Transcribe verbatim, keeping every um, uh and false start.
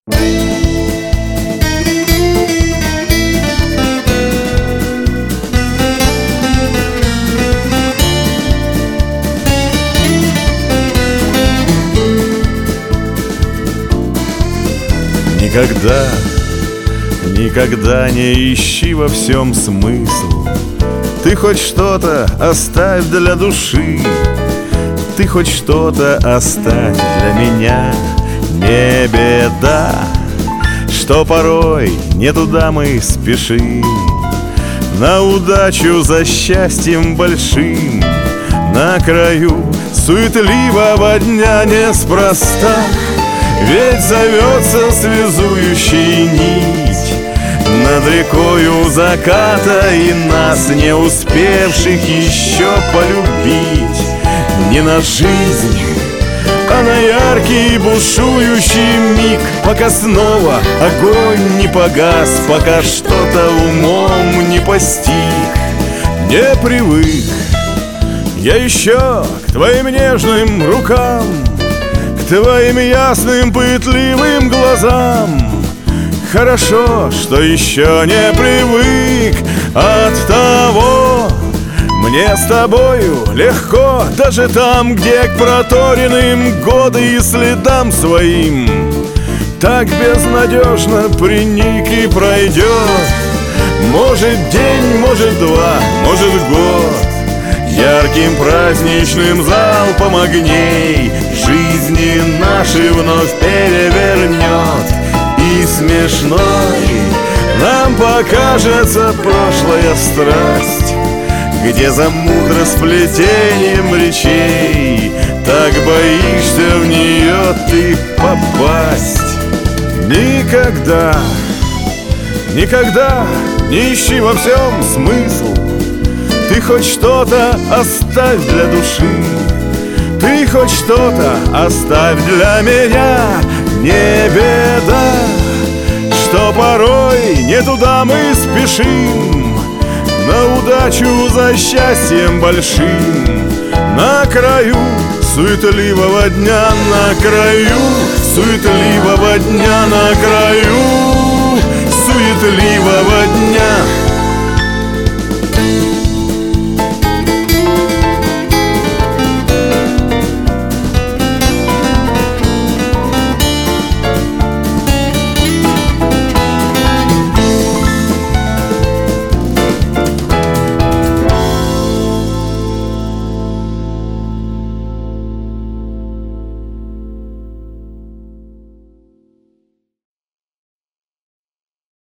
Никогда, никогда не ищи во всем смысл. Ты хоть что-то оставь для души, ты хоть что-то оставь для меня. Не беда, что порой не туда мы спешим, на удачу за счастьем большим. На краю суетливого дня неспроста, ведь зовется связующей нить над рекою заката, и нас, не успевших еще полюбить, не на жизнь, а на яркий бушующий миг, пока снова огонь не погас, пока что-то умом не постиг, не привык я еще к твоим нежным рукам, к твоим ясным пытливым глазам. Хорошо, что еще не привык от того. Мне с тобою легко, даже там, где к проторенным годы и следам своим так безнадежно приник и пройдет. Может день, может два, может год, ярким праздничным залпом огней жизни наши вновь перевернет, и смешной нам покажется прошлая страсть, где за мудросплетением речей так боишься в нее ты попасть. Никогда, никогда не ищи во всем смысл. Ты хоть что-то оставь для души, ты хоть что-то оставь для меня. Не беда, что порой не туда мы спешим, на удачу за счастьем большим. На краю суетливого дня, на краю суетливого дня, на краю суетливого дня.